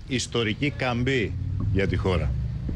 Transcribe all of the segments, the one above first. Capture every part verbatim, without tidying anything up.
ιστορική καμπή για τη χώρα.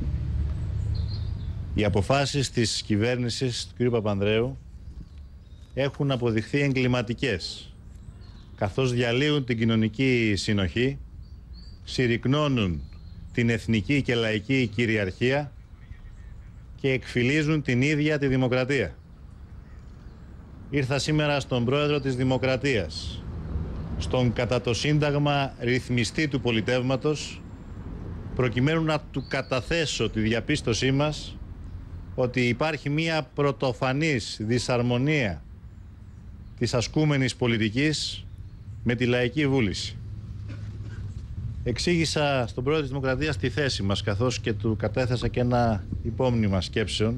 Οι αποφάσεις της κυβέρνησης του κ. Παπανδρέου έχουν αποδειχθεί εγκληματικές, καθώς διαλύουν την κοινωνική συνοχή, συρρικνώνουν την εθνική και λαϊκή κυριαρχία και εκφυλίζουν την ίδια τη δημοκρατία. Ήρθα σήμερα στον πρόεδρο της Δημοκρατίας, στον κατά το Σύνταγμα ρυθμιστή του πολιτεύματος, προκειμένου να του καταθέσω τη διαπίστωσή μας ότι υπάρχει μία πρωτοφανής δυσαρμονία της ασκούμενης πολιτικής με τη λαϊκή βούληση. Εξήγησα στον πρόεδρο της Δημοκρατίας τη θέση μας, καθώς και του κατέθεσα και ένα υπόμνημα σκέψεων,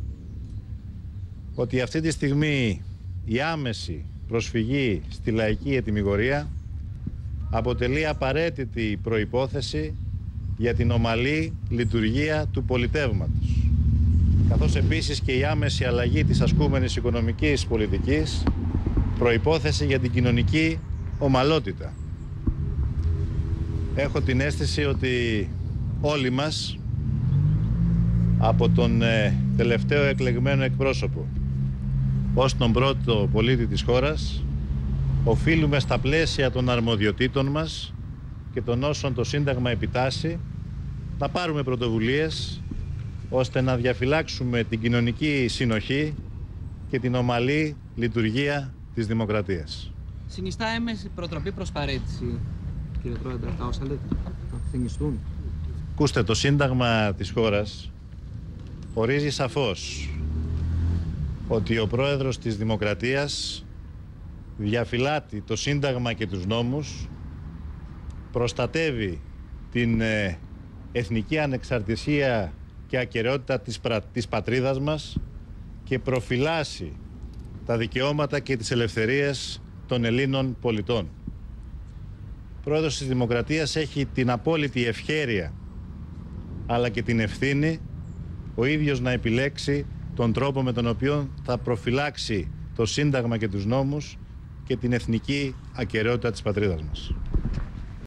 ότι αυτή τη στιγμή η άμεση προσφυγή στη λαϊκή ετυμηγορία αποτελεί απαραίτητη προϋπόθεση για την ομαλή λειτουργία του πολιτεύματος, καθώς επίσης και η άμεση αλλαγή της ασκούμενης οικονομικής πολιτικής προϋπόθεση για την κοινωνική ομαλότητα. Έχω την αίσθηση ότι όλοι μας, από τον ε, τελευταίο εκλεγμένο εκπρόσωπο ως τον πρώτο πολίτη της χώρας, οφείλουμε στα πλαίσια των αρμοδιοτήτων μας και των όσων το Σύνταγμα επιτάσσει να πάρουμε πρωτοβουλίες ώστε να διαφυλάξουμε την κοινωνική συνοχή και την ομαλή λειτουργία της δημοκρατίας. Συνιστά έμεση προτροπή προς παραίτηση, κύριε Πρόεδρε, τα όσα λέτε, θα συνιστούν? Ακούστε, το Σύνταγμα της χώρας ορίζει σαφώς ότι ο Πρόεδρος της Δημοκρατίας διαφυλάττει το Σύνταγμα και τους νόμους, προστατεύει την ε, εθνική ανεξαρτησία και ακεραιότητα της, της πατρίδας μας και προφυλάσσει τα δικαιώματα και τις ελευθερίες των Ελλήνων πολιτών. Ο Πρόεδρος της Δημοκρατίας έχει την απόλυτη ευχέρεια αλλά και την ευθύνη ο ίδιος να επιλέξει τον τρόπο με τον οποίο θα προφυλάξει το Σύνταγμα και τους νόμους και την εθνική ακεραιότητα της πατρίδας μας.